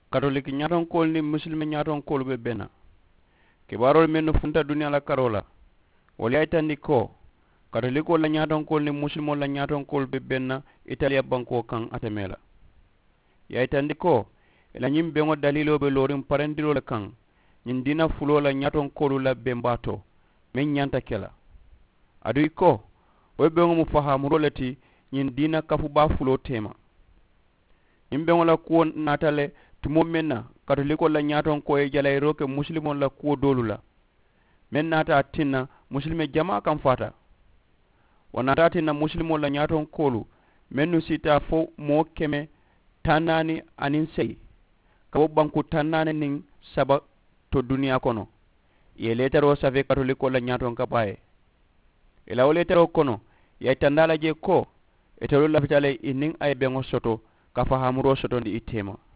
katolik nyaton kol ni muslimi nyaton kol be bena kibarol men funta dunya la karola wali ay tandi ko katoliko la nyaton kol ni muslimo la nyaton kol be benna italia banko kan atemela ya tandi ko ila nyim bengo dalilo be lorim parendiro le kan nyin dina fulo la nyaton kol la bembato men nyanta kela adu ko we bengo mu fahamu rolati nyin dina kafu ba fulo tema nyim bengo la ko natale tumo menna katoliko la nyaton ko e jalay roke muslimo la ko dolula men nata tinna muslime jama kam fata wana tinna muslimo la nyaton kolu mennu sita fo mo keme tanani anin sey kabo banku tanani nin saba to duniya kono ye letaro save katoliko la nyaton kapaye ila o letaro kono ya tandala je ko etero la vitale inin ay bengo soto ka fahamuro soto ndi itema